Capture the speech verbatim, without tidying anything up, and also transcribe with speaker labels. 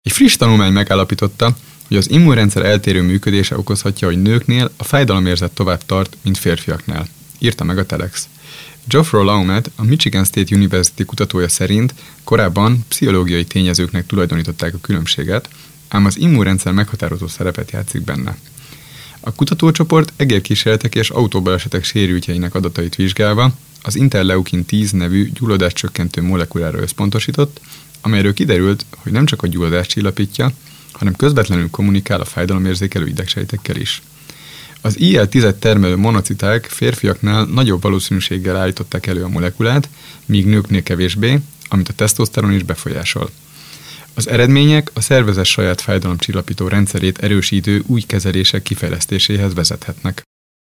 Speaker 1: Egy friss tanulmány megállapította, hogy az immunrendszer eltérő működése okozhatja, hogy nőknél a fájdalomérzet tovább tart, mint férfiaknál, írta meg a Telex. Geoffrey Laumet, a Michigan State University kutatója szerint korábban pszichológiai tényezőknek tulajdonították a különbséget, ám az immunrendszer meghatározó szerepet játszik benne. A kutatócsoport egérkísérletek és autóbalesetek sérültjeinek adatait vizsgálva az interleukin tíz nevű gyulladáscsökkentő molekulára összpontosított, amelyről kiderült, hogy nem csak a gyulladást csillapítja, hanem közvetlenül kommunikál a fájdalomérzékelő idegsejtekkel is. Az I L tíz termelő monociták férfiaknál nagyobb valószínűséggel állították elő a molekulát, míg nőknél kevésbé, amit a tesztoszteron is befolyásol. Az eredmények a szervezet saját fájdalomcsillapító rendszerét erősítő új kezelések kifejlesztéséhez vezethetnek.